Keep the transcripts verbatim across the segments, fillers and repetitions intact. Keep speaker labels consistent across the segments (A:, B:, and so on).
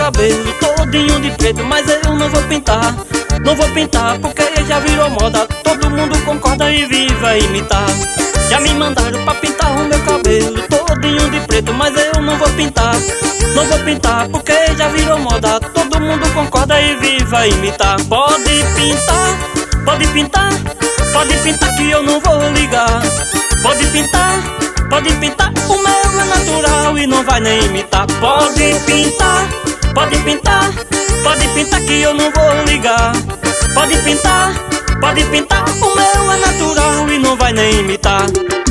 A: cabelo todinho de preto, mas eu não vou pintar. Não vou pintar porque já virou moda, todo mundo concorda e vive a imitar. Já me mandaram pra pintar o meu cabelo todinho de preto, mas eu não vou pintar. Não vou pintar porque já virou moda, todo mundo concorda e vive a imitar. Pode pintar, pode pintar, pode pintar que eu não vou ligar. Pode pintar, pode pintar, o meu é natural e não vai nem imitar. Pode pintar, pode pintar, pode pintar que eu não vou ligar. Pode pintar, pode pintar, o meu é natural e não vai nem imitar.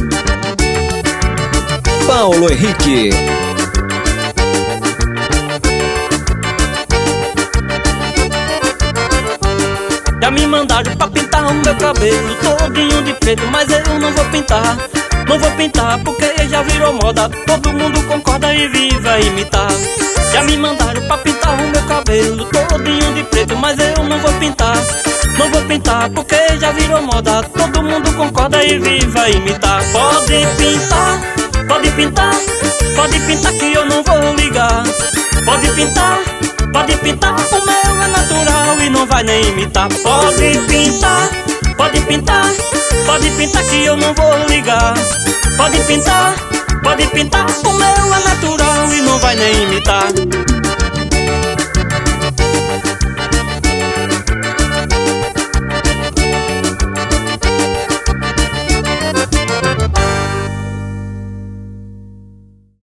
B: Paulo Henrique.
A: Já me mandaram pra pintar o meu cabelo todinho de preto, mas eu não vou pintar. Não vou pintar porque já virou moda, todo mundo concorda e vive a imitar. Já me mandaram pra pintar o meu cabelo todinho de preto, mas eu não vou pintar. Não vou pintar porque já virou moda, todo mundo concorda e vive a imitar. Pode pintar, pode pintar, pode pintar que eu não vou ligar. Pode pintar, pode pintar, o meu é natural e não vai nem imitar. Pode pintar, pode pintar, pode pintar que eu não vou ligar. Pode pintar, pode pintar, o meu é natural e não vai nem imitar.